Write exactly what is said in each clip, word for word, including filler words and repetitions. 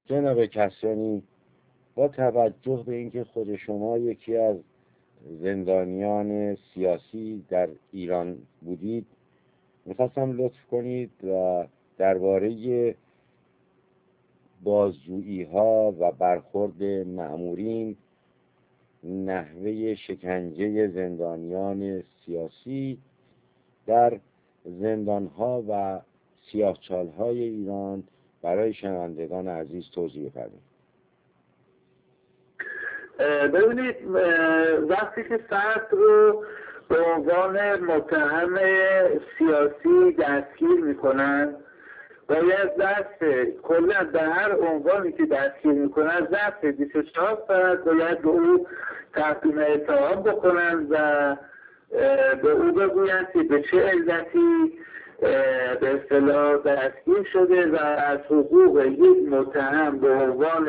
جناب کسرانی، با توجه به اینکه خود شما یکی از زندانیان سیاسی در ایران بودید، میخواستم لطف کنید و درباره بازجویی ها و برخورد مأمورین، نحوه شکنجه زندانیان سیاسی در زندان ها و سیاهچال های ایران برای شنوندگان عزیز توضیح بدید. ببینید، وقتی که فرد رو به عنوان متهم سیاسی دستگیر میکنن، باید ظرف کلا به هر عنوانی که دستگیر میکنن ظرف بیست و چهار ساعت باید به او تقدیم اتهام بکنن و به او بگویند که به چه علتی به اصطلاح دستگیر شده و از حقوق یک متهم به عنوان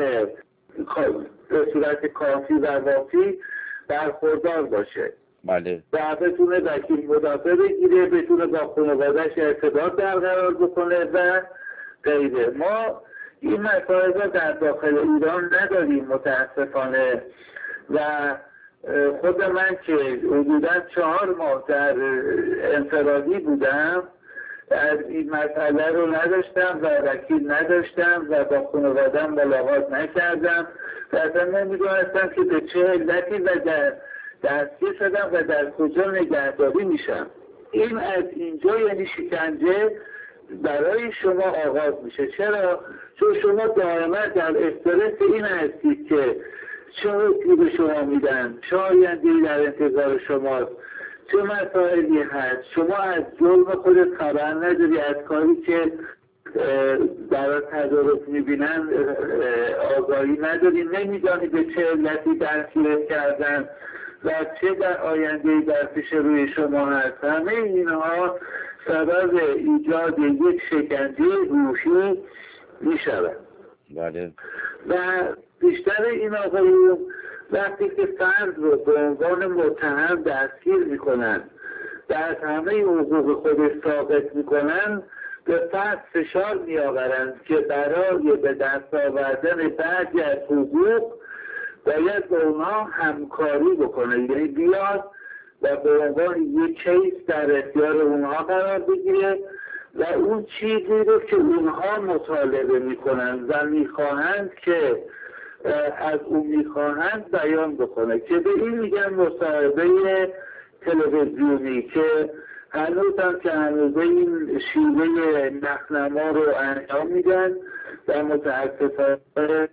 به صورت کافی و وافی برخوردار باشه. بله. و بتونه وکیل مدافع بگیره، بتونه با خانواده‌اش ارتباط برقرار بکنه و غیره. ما این مسائل را در داخل ایران نداریم متاسفانه و خود من که حدوداً چهار ماه در انفرادی بودم از این مسئله رو نداشتم و وکیل نداشتم و با خانواده‌ام ملاقات نکردم و اصلا نمی‌دونستم که به چه علتی و در دستگیر شدم و در کجا نگهداری میشم. این از اینجا یعنی شکنجه برای شما آغاز میشه. چرا؟ چون شما دائما در استرس این هستید که چه حکمی به شما میدن، چه آینده‌ای در انتظار شماست، چه مسائلی هست. شما از جرم خودت خبر نداری، از کاری که برای تدارک میبینن آگاهی نداری، نمیدانی به چه علتی دستگیرت کردن و چه در آینده‌ای در پیش روی شما هست. همه اینها سبب ایجاد یک شکنجه روحی میشود. بله. و بیشتر این آقایون وقتی که فرد رو به عنوان متهم دستگیر میکنن و از همه حقوق خودش ساقط میکنن، به فرد فشار میآورند که برای به دست آوردن بعضی از حقوق باید با اونها همکاری بکنه، یعنی بیاد و به عنوان یک کیس در اختیار اونها قرار بگیره و اون چیزی رو که اونها مطالبه میکنن و میخواهند که از اون میخواهند بیان بکنه، که به این میگن مصاحبه تلویزیونی، که هنوز هم که هنوز این شیوه نخنما رو انجام میدن و متاسفانه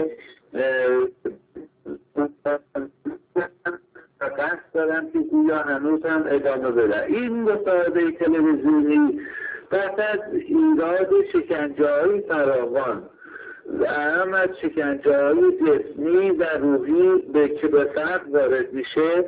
قصد دارم که گویا هنوز هم ادامه بدن. این مصاحبه تلویزیونی پس از ایراد شکنجه‌های فراوان و هم از شکنجه‌های جسمی و روحی به که به فرد وارد میشه،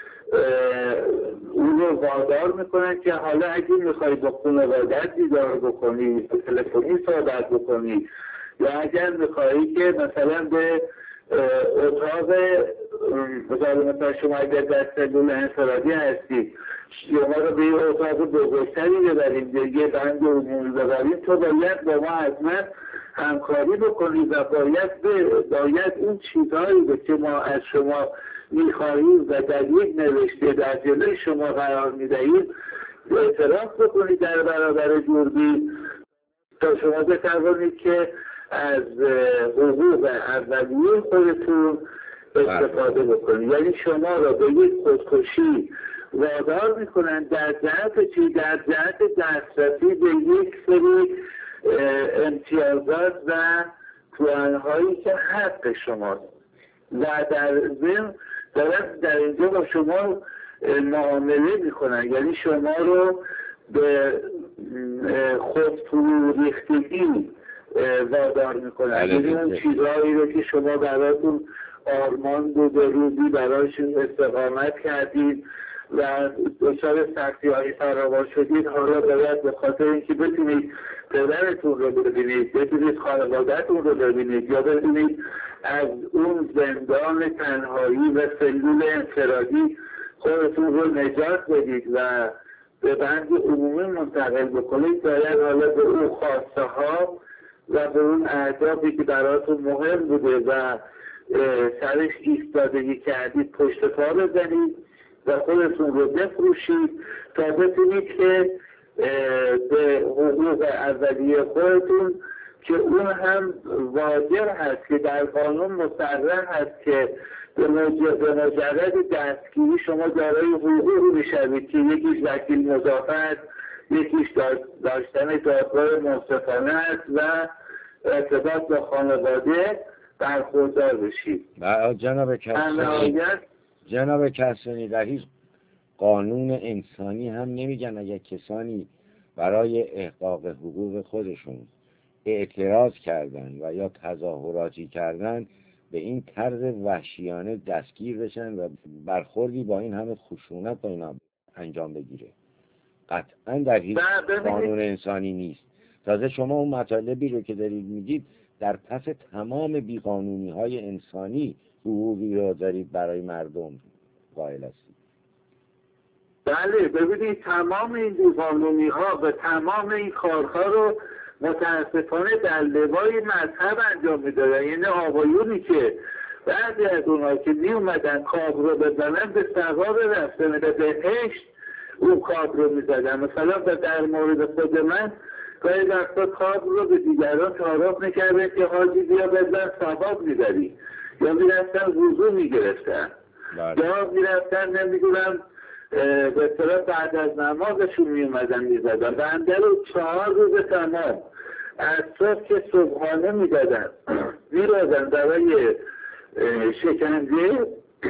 اون رو وادار میکنن که حالا اگه میخوای با خانواده‌ات دیدار بکنی، به تلفنی صحبت بکنی، یا اگر میخوایی که مثلا به اتاق مثلا شما اگر در سلول انفرادی هستی شما رو به یه اتاق بزرگتری ببریم، یه بند عمومی ببریم، تو باید با ما حتما همکاری بکنی و باید باید اون چیزهایی رو که ما از شما میخواهیم و در یک نوشته در جلوی شما قرار میدهیم اعتراف بکنید در برابر دوربین تا شما بتوانید که از حقوق اولیه خودتون استفاده بکنید. یعنی شما را به یک خودکشی وادار میکنن در جهت چی؟ در جهت دسترسی به یک سری امتیازات و توانهایی که حق شماست و در ضمن دارن در اینجا با شما معامله میکنن، یعنی شما رو به خود فرو ریختگی وادار میکنن. یعنی اون چیزهایی رو که شما براتون آرمان بود و روزی برایشون استقامت کردید و دچار سختی هایی فراوان شدید، حالا باید به خاطر اینکه بتونید پدرتون رو ببینید، بتونید خانواده‌تون رو ببینید، یا بتونید از اون زندان تنهایی و سلول انفرادی خودتون رو نجات بدید و به بند عمومی منتقل بکنید، باید حالا به اون خواسته ها و به اون اهدافی که براتون مهم بوده و سرش ایستادگی کردید پشت پا بزنید و خودتون رو بفروشید تا بتونید که به حقوق اولیه خودتون که اون هم واجب هست که در قانون مصرح هست که به مجرد دستگیری شما دارای حقوق میشوید که یکیش وکیل مدافع، یکیش داشتن دادگاه منصفانه است و ارتباط با خانواده برخوردار بشید. جناب کسانی جناب کسانی در هیچ قانون انسانی هم نمیگن اگر کسانی برای احقاق حقوق خودشون اعتراض کردن و یا تظاهراتی کردن به این طرز وحشیانه دستگیر بشن و برخوردی با این همه خشونت با اینا انجام بگیره. قطعا در هیچ قانون انسانی نیست. تازه شما اون مطالبی رو که دارید میگید در پس تمام بیقانونی های انسانی حقوقی رو دارید برای مردم قائل هستید. بله ببینید تمام این بیقانونی ها و تمام این کارها رو متاسفانه در لوای مذهب انجام میدادن. یعنی آقایونی که بعضی از اونها که می اومدن کاب رو بزنن به ثواب رفتن به بهشت اون کاب رو میزدن. مثلا در مورد خود من گاهی وقتا کاب رو به دیگران تعارف میکردن که حاجی بیا بزن ثواب میبری، یا میرفتن وضو میگرفتن یا میرفتن نمیدونم به اصطلاح بعد از نمازشون میومدن میزدن. بنده رو چهار روز تمام از صبح که صبحانه میدادن میرادن برای شکنجه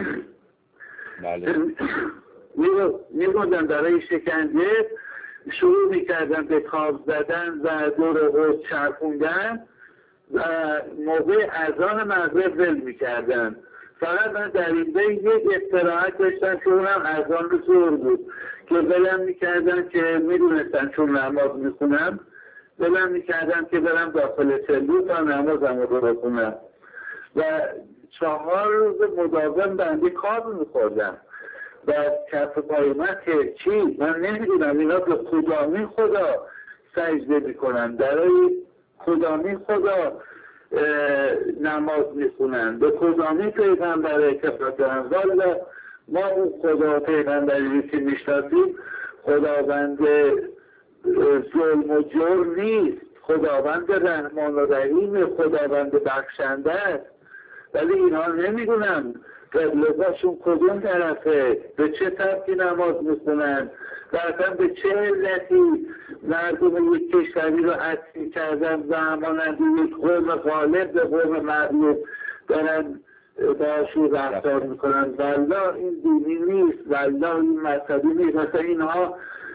میروندن برای شکنجه شروع میکردن به تاب زدن و دور حوض چرخوندن و موقع اذان مغرب ول میکردن. فقط من در این بین یک استراحت داشتم که اونم اذان رو زور بود که ولم میکردن که میدونستن چون نماز میخونم ولم میکردن که برم داخل سلو تا نمازم رو بخونم و چهار روز مداوم بنده کار میخوردم و کف پای من که چی؟ من نمیدونم اینا به کدامین خدا سجده میکنن، برای کدامین خدا نماز میخونن، به کدامین پیغمبر اعتقاد دارن. والا ما اون خدا پیغمبری که میشناسیم خداوند ظلم و جور نیست، خداوند رحمان و رحیم، خداوند بخشنده است. ولی اینها نمیدونن قبله‌هاشون کدوم طرفه، به چه سبکی نماز میخونن و اصلا به چه علتی مردم یک کشوری رو اسیر کردن و همانند یک قوم غالب به قوم مغلوب دارن باشون رفتار میکنن. والله این دینی نیست، والله این مذهبی نیست. مثلا اینها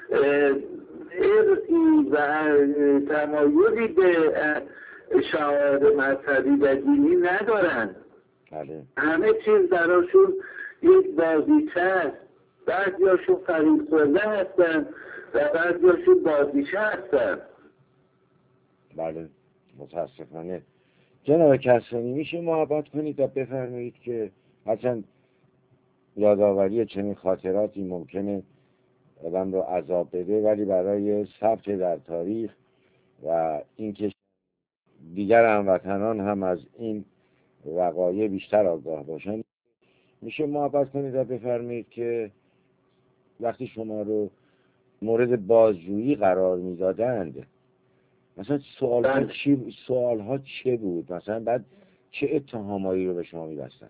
ارثی و تمایلی به شعائر مذهبی و دینی ندارن. بله. همه چیز براشون یک بازیچه است. بعضیاشون فریب خورده هستن و بعضیاشون بازیچه هستن. بله متاسفانه. جناب کسانی میشه محبت کنید و بفرمایید که هرچند یادآوری چنین خاطراتی ممکنه آدم رو عذاب بده ولی برای ثبت در تاریخ و اینکه دیگر هموطنان هم از این وقایع بیشتر آگاه باشن میشه محبت کنید و بفرمایید که وقتی شما رو مورد بازجویی قرار میدادند مثلا سوال ها چی سوال ها چه بود؟ مثلا بعد چه اتهامایی رو به شما می‌بستن؟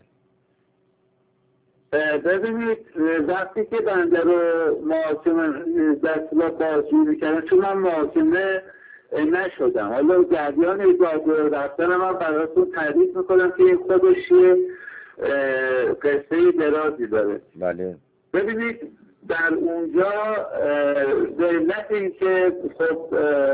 ببینید وقتی که بنده رو محاکمه دستگاه بازجویی می‌کردن چون من محاکمه نشدم، حالا جریان اجازه رفتن من براتون تعریف میکنم که این خودش یه قصه درازی داره. بله. ببینید در اونجا به علت اینکه خب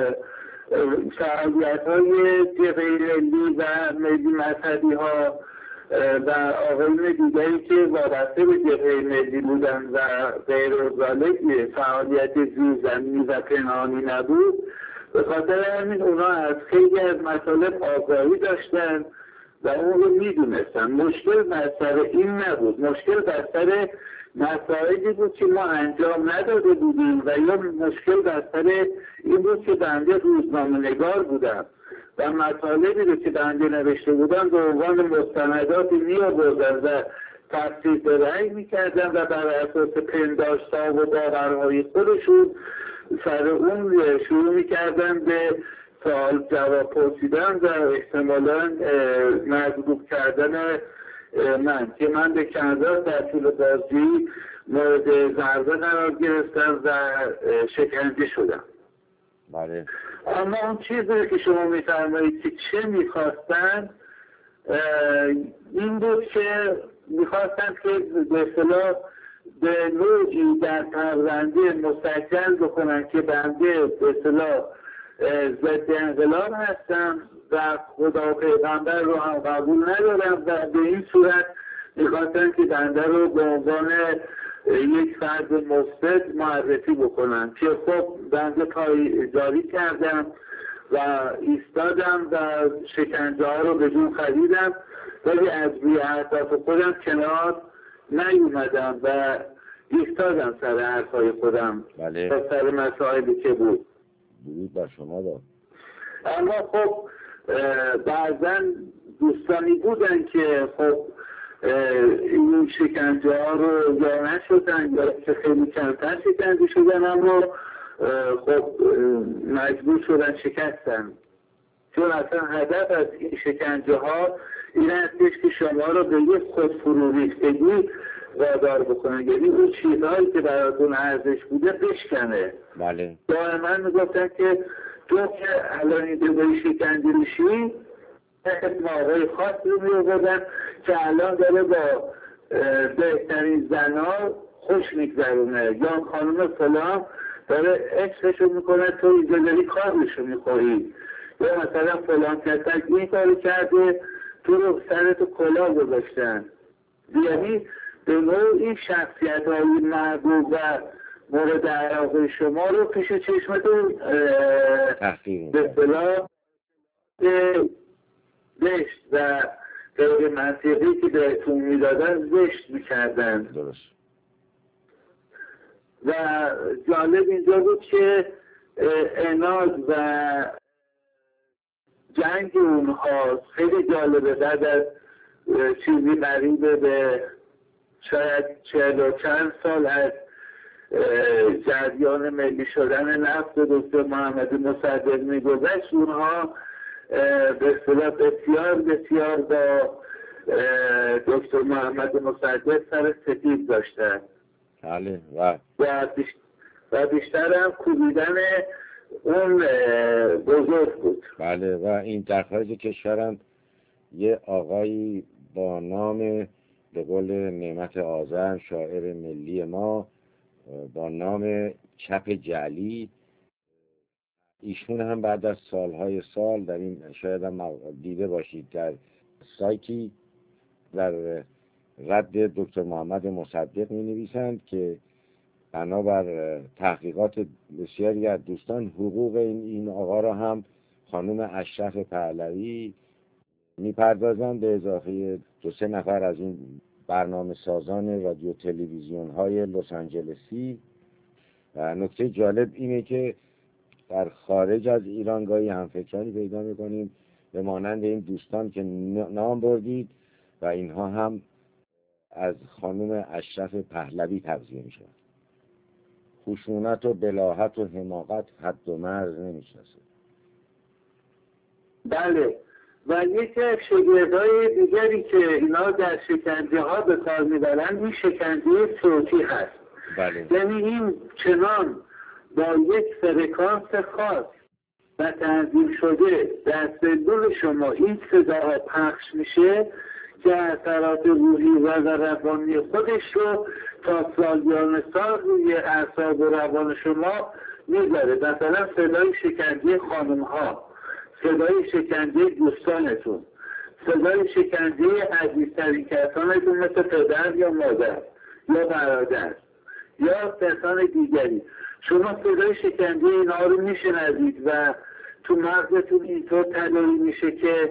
فعالیت های جبهه ملی و ملی مذهبی ها و آقایون دیگری که وابسته به جبهه ملی بودن و غیر ذالک فعالیت زیرزمینی و پنهانی نبود، به خاطر همین اونا از خیلی از مطالب آگاهی داشتن و اون رو میدونستم. مشکل بر این نبود، مشکل بر سر مسائلی بود که ما انجام نداده بودیم و یا مشکل بر سر این بود که بنده روزنامه نگار بودم و مطالبی رو که بنده نوشته بودم به عنوان مستنداتی می آوردم و تفسیر رأی می کردم و بر اساس پنداشت‌ها و باورهای خودشون سر اون شروع می کردم به سوال جواب پرسیدن و احتمالاً مجذوب کردن من که من به کنداز در طول بازی مورد ضربه قرار گرفتم و شکنجه شدم. بله. اما اون چیزی که شما میفرمایید که چه میخواستن این بود که میخواستن که به اصطلاح به نوعی در پرونده مستقل بکنن که بنده به اصطلاح ضد انقلاب هستم و خدا و پیغمبر رو هم قبول ندارم و به این صورت میخواستن که بنده رو به عنوان یک فرد مفسد معرفی بکنن که خب بنده پایداری کردم و ایستادم و شکنجه ها رو بدون خریدم ولی از روی اهداف خودم کنار نیومدم و ایستادم سر حرفای خودم. بله. تا سر مسائلی که بود درود بر شما داد. اما خب بعضا دوستانی بودن که خب این شکنجه ها رو یا نشدن یا که خیلی کمتر شکنجه شدن اما خب مجبور شدن شکستن، چون اصلا هدف از این شکنجه ها این هستش که شما رو به یک خودفروریختگی وادار بکنن، یعنی اون چیزهایی که براتون ارزش بوده بشکنه. بله. دائما میگفتن که تو که الان این دوباره شکنجه میشی اسم آقای خاص رو میوردن که الان داره با بهترین زنها خوش میگذرونه یا خانم فلان داره عشقشو میکنه تو اینجا داری کارشو میخوری یا مثلا فلان کسک این کارو کرده تو رو سرتو کلاه گذاشتن. یعنی به نوع این شخصیت های محبوب و مورد علاقه شما رو پیش چشمتون به اصطلاح زشت و غیر منطقی که بهتون میدادن زشت میکردن. درست. و جالب اینجا بود که عناد و جنگ اونها خیلی جالبه. بعد از چیزی قریبه به شاید چهل و چند سال از جریان ملی شدن نفت دکتر محمد مصدق میگذشت، اونها به اصطلاح بسیار بسیار با دکتر محمد مصدق سر سپید داشتن. بله. و و بیشتر هم کوبیدن اون بزرگ بود. بله. و این در خارج کشورم یه آقایی با نام به قول نعمت آذر شاعر ملی ما با نام چپ جعلی، ایشون هم بعد از سالهای سال در این شاید هم دیده باشید در سایتی در رد دکتر محمد مصدق می نویسند که بنابر تحقیقات بسیاری از دوستان حقوق این, این آقا را هم خانم اشرف پهلوی می پردازند به اضافه دو سه نفر از این برنامه سازان رادیو تلویزیون های لس آنجلسی. و نکته جالب اینه که در خارج از ایران گاهی همفکرانی پیدا میکنیم به مانند این دوستان که نام بردید و اینها هم از خانم اشرف پهلوی تغذیه میشن. خشونت و بلاهت و حماقت حد و مرز نمیشناسه. بله. و یکی از شگردهای دیگری که اینا در شکنجه ها به کار میبرن این شکنجه صوتی هست. بله. یعنی این چنان با یک فرکانس خاص و تنظیم شده در سلول شما این صدا پخش میشه که اثرات روحی و روانی خودش رو تا سالیان سال روی اعصاب و روان شما میذاره. مثلا صدای شکنجه خانم ها، صدای شکنجه دوستانتون، صدای شکنجه عزیزترین کسانتون مثل پدر یا مادر یا برادر یا کسان دیگری. شما صدای شکنجه اینا رو میشنوید و تو مغزتون اینطور تداعی میشه که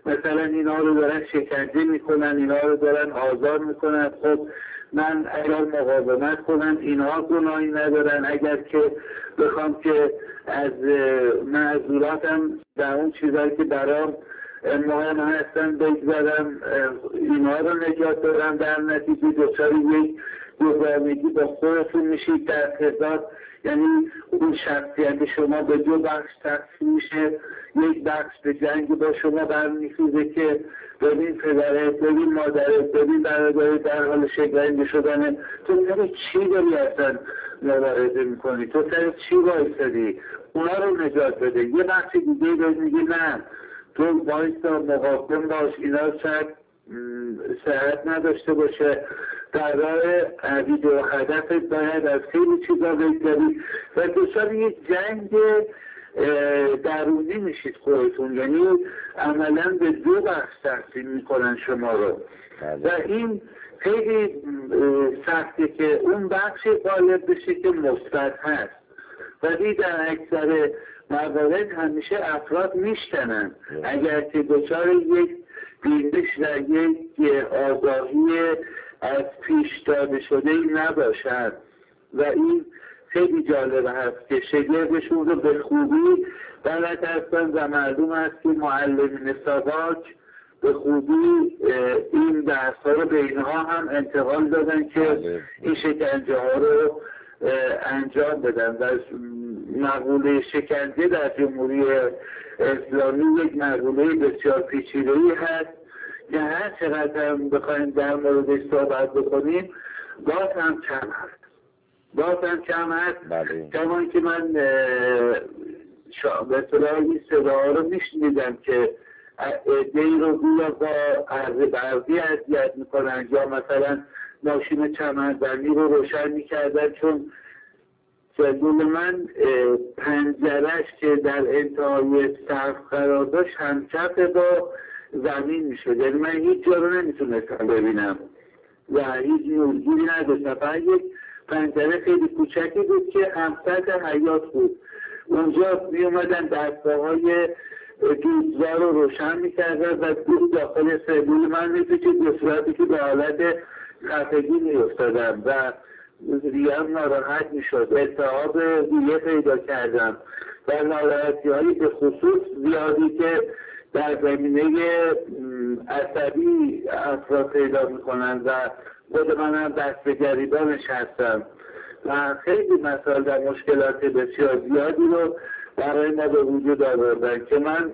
مثلا اینا رو دارن شکنجه میکنن، اینا رو دارن آزار میکنن. خب من اگر مقاومت کنم اینها گناهی ندارن، اگر که بخوام که از معذوراتم در اون چیزایی که برام مهم هستن بگذارم، اینها رو نجات دارم، در نتیجه دچار یک دوگانگی با خودتون میشید در تضاد. یعنی اون شخصیت شما به دو بخش تقسیم میشه، یک بخش به جنگ با شما برمیخیزه که ببین پدرت، ببین مادرت، ببین برادرت در حال شکنجه شدنه، تو سر چی داری اصلا مبارزه میکنی؟ تو سر چی وایسادی؟ اونا رو نجات بده. یه بخش دیگه بهت میگه نه، تو وایسا مقاوم باش، اینا شاید صحت نداشته باشه، در راه عقید و هدفت باید از خیلی چیزا بگذاری و دچار یک جنگ درونی میشید خودتون. یعنی عملا به دو بخش تقسیم میکنن شما رو و این خیلی سخته که اون بخش غالب بشه که مثبت هست، ولی در اکثر موارد همیشه افراد میشکنن اگر که دچار یک بینش و یک آگاهی از پیش داده شده ای نباشد. و این خیلی جالب هست که شگردشون رو به خوبی بلد هستن و معلوم است که معلمین ساواک به خوبی این درس ها رو به اینها هم انتقال دادن که این شکنجه ها رو انجام بدن. و مقوله شکنجه در جمهوری اسلامی یک مقوله بسیار پیچیده‌ای هست که هر چقدر هم بخوایم در موردش صحبت بکنیم باز هم کم هست، باز هم کم هست. کمان که من به اصطلاح این صداها رو میشنیدم که عده‌ای رو گویا با عرض برقی اذیت میکنن یا مثلا ماشین چمنزنی رو روشن میکردن چون سلول من پنجرش که در انتهای سقف قرار داشت همکف با زمین میشد، یعنی من هیچ جا رو نمیتونستم ببینم و هیچ نورگیری نداشتم. فقط یک پنجره خیلی کوچکی بود که همسط حیاط بود، اونجا می اومدن دستگاه های دودزا رو روشن میکردن و دود داخل سلول من میپیچید به صورتی که به حالت خفگی میافتادم و ریه‌ام ناراحت میشد، التهاب ریه پیدا کردم و ناراحتی هایی به خصوص زیادی که در زمینه عصبی افراد پیدا میکنن و خود من هم دست به گریبانش هستم و خیلی مسائل در مشکلات بسیار زیادی رو برای ما به وجود آوردن که من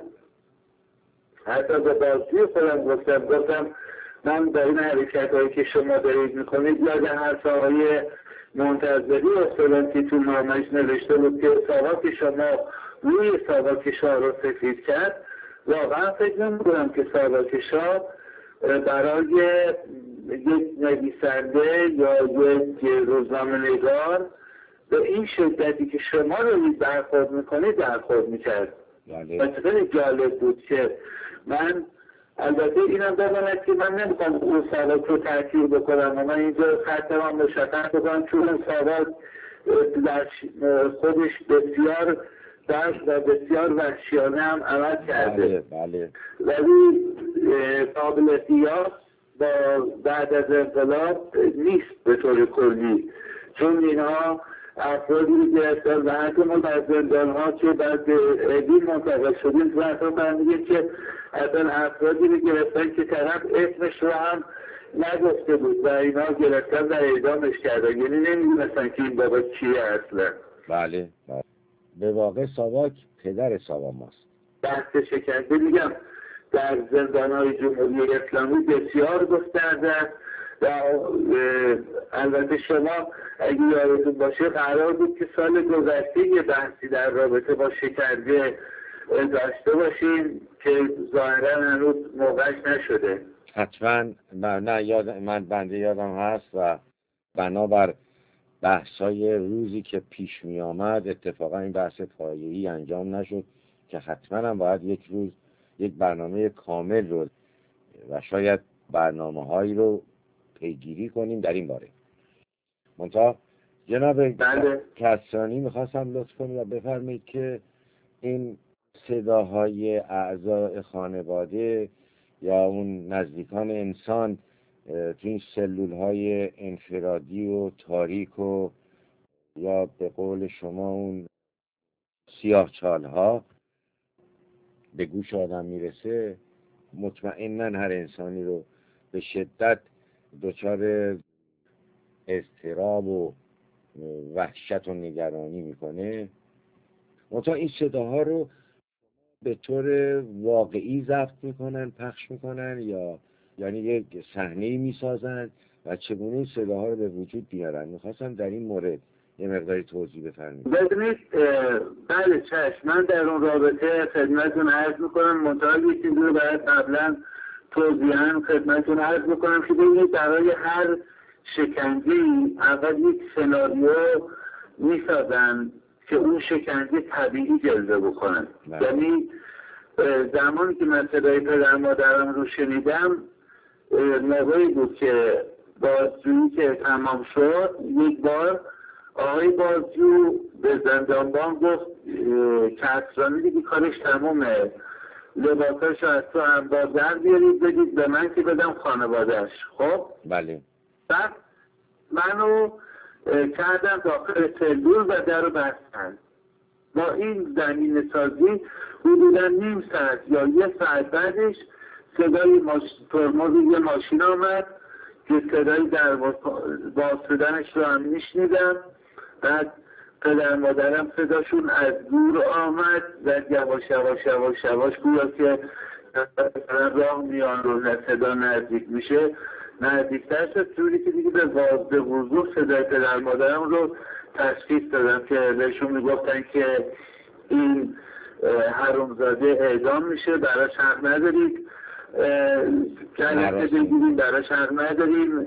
حتی به بازی خودم گفتم گفتم من در این حرکت هایی که شما دارید میکنید یاد حرف آقای منتظری اصلا که تو نامش نوشته بود که ساواک شما روی ساواک شاه رو سفید کرد. واقعا فکر نمی‌کنم که ساواک شاه برای یک نویسنده یا یک روزنامه‌نگار به این شدتی که شما رو برخورد میکنید برخورد میکرد. مثلا خیلی جالب بود که من البته اینم بداند که من نمیخوام اون ساواک رو تأثیر بکنم و من اینجا خطم هم مشخص بکنم چون اون ساواک در خودش بسیار درست و بسیار وحشیانه هم عمل کرده. بله. ولی قابل قیاس با بعد از انقلاب نیست به طور کلی، چون اینها افرادی گرفتن و حتی ما در زندان ها که بعد ادین منتقل شدیم و اصلا برمیگه که اصلا افرادی رو گرفتن که طرف اسمش رو هم نگفته بود و اینا گرفتن و اعدامش کردن، یعنی نمیدونستن که این بابا کیه اصلا. بله بله. به واقع ساواک پدر ساواماست. بحث شکنجه میگم در زندان های جمهوری اسلامی بسیار گسترده و البته شما اگه یادتون باشه قرار بود که سال گذشته یه بحثی در رابطه با شکنجه داشته باشیم که ظاهرا هنوز موقعش نشده. حتما نه یاد من بنده یادم هست و بنابر بحثای روزی که پیش می آمد اتفاقا این بحث پایه‌ای انجام نشد که حتما هم باید یک روز یک برنامه کامل رو و شاید برنامه هایی رو پیگیری کنیم در این باره. منتها جناب بله. کسانی میخواستم لطف کنید و بفرمایید که این صداهای اعضای خانواده یا اون نزدیکان انسان تو این سلول های انفرادی و تاریک و یا به قول شما اون سیاه چال ها به گوش آدم میرسه، مطمئناً هر انسانی رو به شدت دچار اضطراب و وحشت و نگرانی میکنه. منتها این صداها رو به طور واقعی ضبط میکنن، پخش میکنن، یا یعنی یک صحنه‌ای میسازن و چگونه این صداها رو به وجود بیارن؟ میخواستم در این مورد یه مقداری توضیح بفرمایید. ببینید، بله چشم، من در اون رابطه خدمتتون عرض میکنم، منتها یک چیزی رو باید قبلا توضیحاً خدمتتون عرض میکنم که ببینید برای هر شکنجه‌ای اول یک سناریو میسازن که اون شکنجه طبیعی جلوه بکنن. یعنی زمانی که من صدای پدر مادرم رو شنیدم، موقعی بود که بازجویی که تمام شد، یک بار آقای بازجو به زندانبان گفت کسرانی دیگه کارش تمومه، لباساشو از تو انبار در بیارید بدید به من که بدم خانوادهش. خب بله. بعد منو کردم داخل سلول و در رو بستن. با این زمین سازی حدودا نیم ساعت یا یه ساعت بعدش صدای ماش... ترمز یه ماشین آمد که صدای در باز شدنش رو هم میشنیدم. بعد پدر مادرم صداشون از دور آمد و یواش یواش یواش یواش گویا که راه میان رو صدا نزدیک میشه نزدیکتر شد، جوری که دیگه به واضح وضوح صدای پدر مادرم رو تشخیص دادم که بهشون میگفتن که این حرومزاده اعدام میشه، براش حق ندارید جلسه بگیریم، براش حق نداریم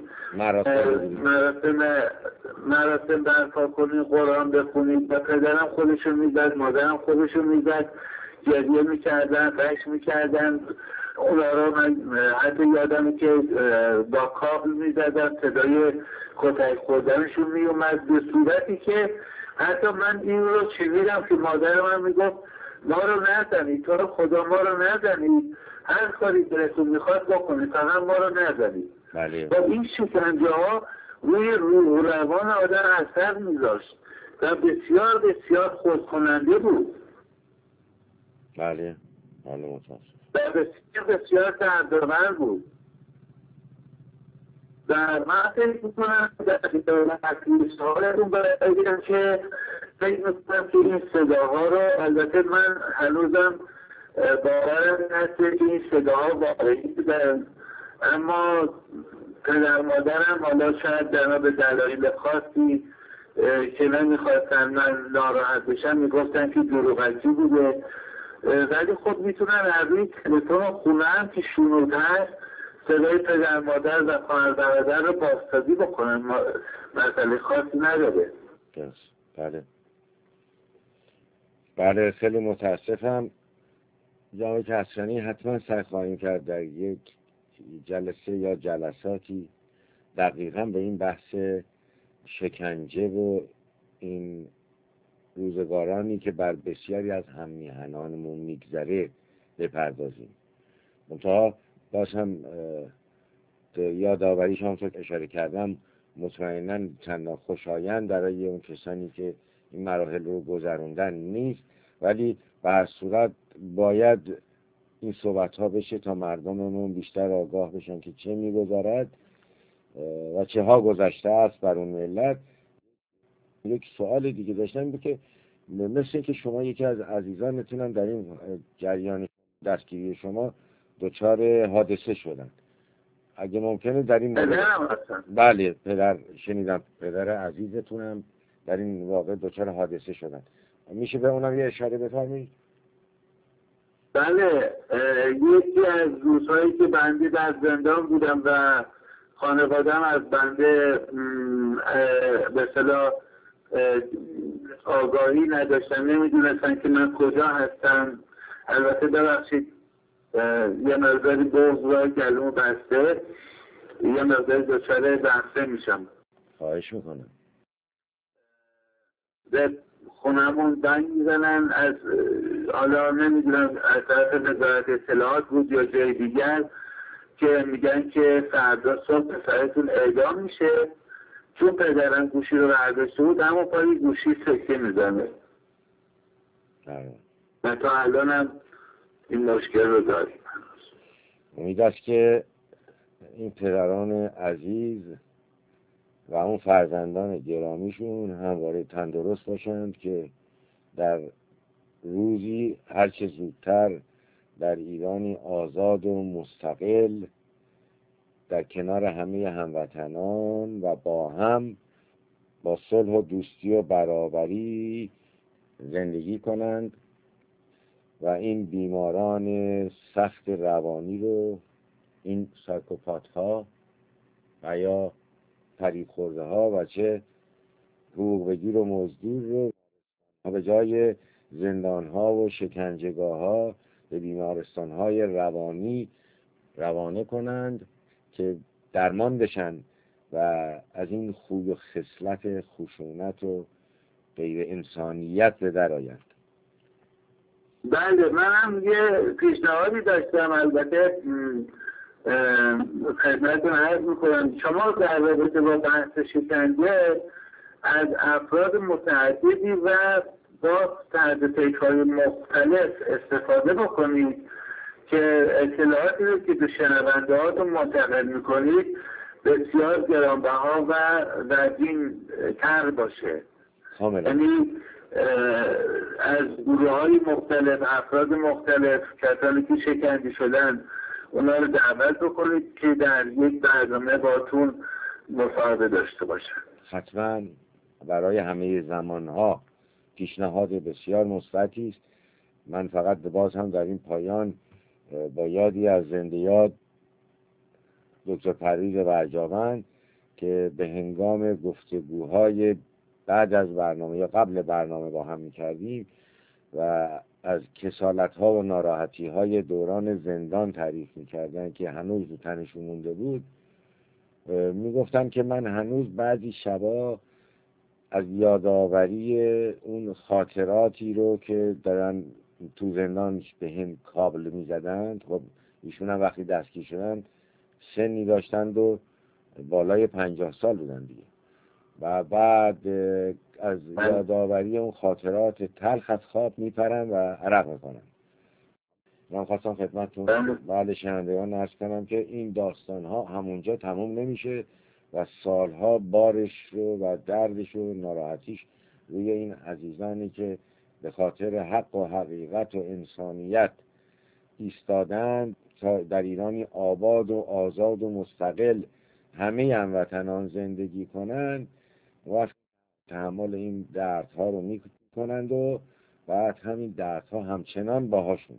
مراسم مراسم برپا کنید، قرآن بخونید. و پدرم خودشون میزد، مادرم خودشون میزد، گریه میکردن، قش میکردن. اونا رو من حتی یادمه که با کابل میزدن، صدای کتک خوردنشون میومد، به صورتی که حتی من این رو شنیدم که مادر من میگفت ما رو نزنید، تو رو خدا ما رو نزنید، هر کاری دلتون میخواد بکنید، فقط ما رو نزنید. بله. و این شکنجه ها روی روح و روان آدم اثر میذاشت و بسیار بسیار خودکننده بود. بله بله متاسف. و بسیار بسیار دردآور بود. در من فکر میکنم در حقیقی سوالتون بگیرم که فکر میکنم که این صداها رو، البته من هنوزم باورم هست که این صداها واقعی بودن، اما پدر مادرم حالا شاید در به دلایل خاصی که نمیخواستن من ناراحت بشم میگفتن که دروغگو بوده، ولی خب میتونن از این تلفن خونه هم که شنود هست صدای پدر مادر و خواهر برادر رو بازسازی بکنن، مسئله خاصی نداره. بله بله خیلی متاسفم. جناب کسرانی حتما سعی خواهیم کرد در یک جلسه یا جلساتی دقیقا به این بحث شکنجه و این روزگارانی که بر بسیاری از هممیهنانمون میگذره بپردازیم. منتها باز هم یادآوریش همونطور که اشاره کردم مطمئناً چندان خوشایند برای اون کسانی که این مراحل رو گذروندن نیست، ولی به هر صورت باید این صحبت ها بشه تا مردممون بیشتر آگاه بشن که چه میگذرد و چه ها گذشته است بر اون ملت. یک سوال دیگه داشتم بود که مثل این که شما یکی از عزیزانتون در این جریان دستگیری شما دچار حادثه شدن، اگه ممکنه در این مورد. بله پدر شنیدم پدر عزیزتونم در این واقع دچار حادثه شدن، میشه به اونم یه اشاره بفرمایید؟ بله، یکی از روزهایی که بنده در زندان بودم و خانوادم از بنده به اصطلاح آگاهی نداشتن، نمیدونستن که من کجا هستم. البته ببخشید یه مقداری بغض و گلوم بسته، یه مقداری دچار بحثه میشم. خواهش میکنم. به خونمون زنگ میزنن از حالا نمیدونم از طرف وزارت اطلاعات بود یا جای دیگر، که میگن که فردا صبح پسرتون اعدام میشه، چون پدرم گوشی رو برداشته بود اما پای گوشی سکه میزنه و تا الان هم این مشکل رو داریم. امید است که این پدران عزیز و اون فرزندان گرامیشون همواره تندرست باشند که در روزی هرچه زودتر در ایرانی آزاد و مستقل در کنار همه هموطنان و با هم با صلح و دوستی و برابری زندگی کنند و این بیماران سخت روانی رو، این سایکوپات ها و یا فریب خورده ها و چه حقوق بگیر و مزدور رو به جای زندان ها و شکنجهگاه ها به بیمارستان های روانی روانه کنند که درمان بشن و از این خوی و خصلت خشونت و غیر انسانیت به در آیند. بله، من هم یه پیشنهادی داشتم، البته خدمتتون عرض میکنم. شما در رابطه با بحث شکنجه از افراد متعددی و با تحت های مختلف استفاده بکنید که اطلاعاتی رو که به شنونده هاتون منتقل میکنید بسیار گرانبها و وزین تر باشه. یعنی از گروه های مختلف، افراد مختلف، کسانی که شکنجه شدن اونا رو دعوت بکنید که در یک برنامه باتون مصاحبه داشته باشن. حتما برای همه زمانها پیشنهاد بسیار مثبتی است. من فقط باز هم در این پایان با یادی از زنده یاد دکتر پرویز برجاوند که به هنگام گفتگوهای بعد از برنامه یا قبل برنامه با هم می‌کردیم و از کسالت‌ها و ناراحتی‌های دوران زندان تعریف می‌کردن که هنوز رو تنشون مونده بود، میگفتم که من هنوز بعضی شبا از یادآوری اون خاطراتی رو که دارن تو زندان به هم کابل میزدند، خب ایشون هم وقتی دستگیر شدن سنی داشتند و بالای پنجاه سال بودن دیگه، و بعد از یادآوری اون خاطرات تلخ از خواب میپرن و عرق میکنن. من خواستم خدمتتون بعد شنوندگان عرض کنم که این داستان ها همونجا تموم نمیشه و سالها بارش رو و دردش و ناراحتیش روی این عزیزانی که به خاطر حق و حقیقت و انسانیت ایستادند تا در ایرانی آباد و آزاد و مستقل همه هموطنان زندگی کنند و تحمل این دردها رو میکنند و بعد همین دردها همچنان باهاشونه.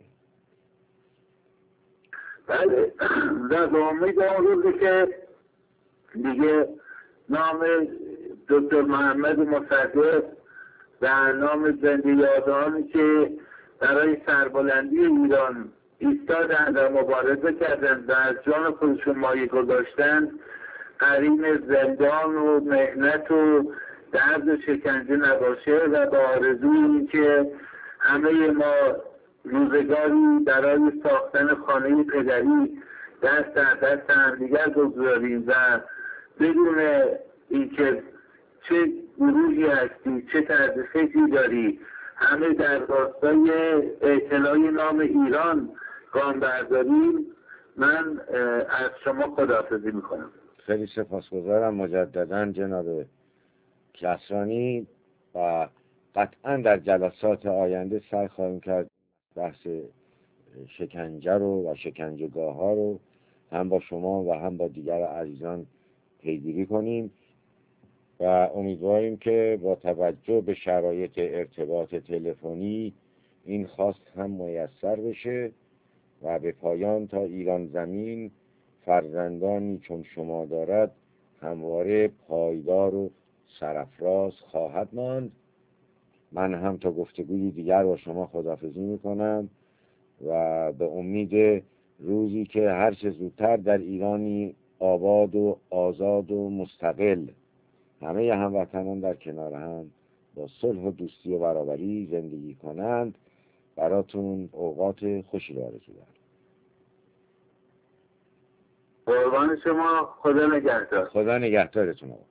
بله، در امید اون روزی که دیگه نام دکتر محمد مصدق و نام زنده یادانی که برای سربلندی ایران ایستادند و مبارزه کردند و از جان خودشون مایه گذاشتند قرین زندان و مهنت و درد و شکنجه نباشه و با آرزوی این که همه ما روزگاری برای ساختن خانه پدری دست در دست همدیگر بگذاریم و بدون اینکه چه گروهی هستی، چه طرز فکری داری، همه در راستای اعتلای نام ایران گام برداریم. من از شما خداحافظی میکنم. خیلی سپاسگزارم مجددا جناب کسرانی و قطعا در جلسات آینده سعی خواهیم کرد بحث شکنجه رو و شکنجهگاه ها رو هم با شما و هم با دیگر عزیزان پیگیری کنیم و امیدواریم که با توجه به شرایط ارتباط تلفنی این خواست هم میسر بشه و به پایان تا ایران زمین فرزندانی چون شما دارد همواره پایدار و سرافراز خواهد ماند. من هم تا گفتگوی دیگر با شما خداحافظی میکنم و به امید روزی که هر چه زودتر در ایرانی آباد و آزاد و مستقل همه هموطنان در کنار هم با صلح و دوستی و برابری زندگی کنند براتون اوقات خوشی رو آرزو دارم. قربان شما، خدا نگهدار. خدا نگهدارتون آقا.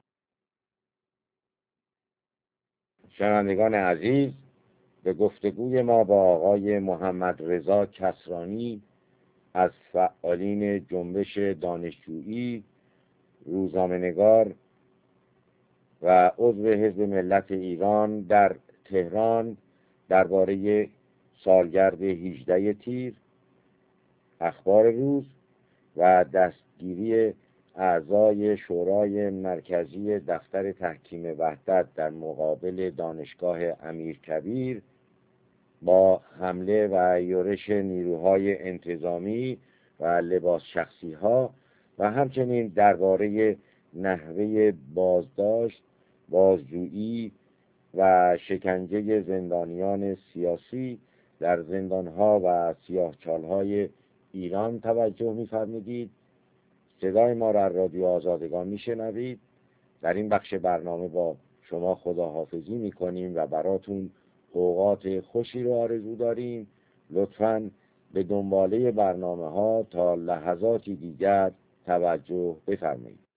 شنوندگان عزیز، به گفتگوی ما با آقای محمد رضا کسرانی از فعالین جنبش دانشجویی، روزنامه‌نگار و عضو حزب ملت ایران در تهران درباره سالگرد هجده تیر، اخبار روز و دستگیری اعضای شورای مرکزی دفتر تحکیم وحدت در مقابل دانشگاه امیرکبیر با حمله و یورش نیروهای انتظامی و لباس شخصی ها و همچنین درباره نحوه بازداشت، بازجویی و شکنجه زندانیان سیاسی در زندانها و سیاهچالهای ایران توجه می‌فرمودید. صدای ما را رادیو آزادگان میشنوید. در این بخش برنامه با شما خداحافظی میکنیم و براتون اوقات خوشی رو آرزو داریم. لطفاً به دنباله برنامه ها تا لحظاتی دیگر توجه بفرمایید.